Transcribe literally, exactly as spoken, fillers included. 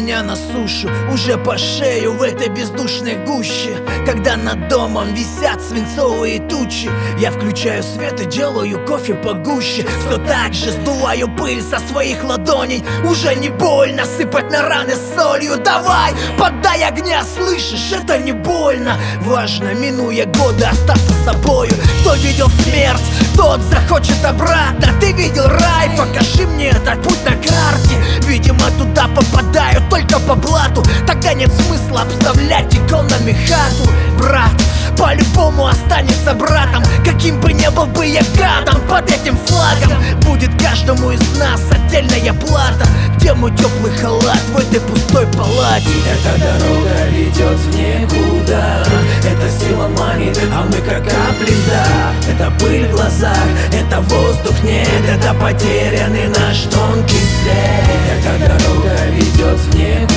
меня на сушу, уже по шею в этой бездушной гуще. Когда над домом висят свинцовые тучи, я включаю свет и делаю кофе погуще. Все так же сдуваю пыль со своих ладоней. Уже не больно сыпать на раны солью. Давай, поддай огня, слышишь, это не больно. Важно, минуя годы, остаться собою. Кто видел смерть, тот захочет обратно. Ты видел рай, покажи мне этот путь на карте. Видимо, туда попадаю только по блату. Тогда нет смысла обставлять иконами хату. Брат по-любому останется братом, каким бы не был бы я гадом. Под этим флагом будет каждому из нас отдельная плата. Где мой теплый халат в этой пустой палате? Эта дорога ведет в никуда, это сила манит, а мы как капли льда. Это пыль в глазах, это воздух нет, это потерянный наш тонкий след. Эта дорога ведет в никуда,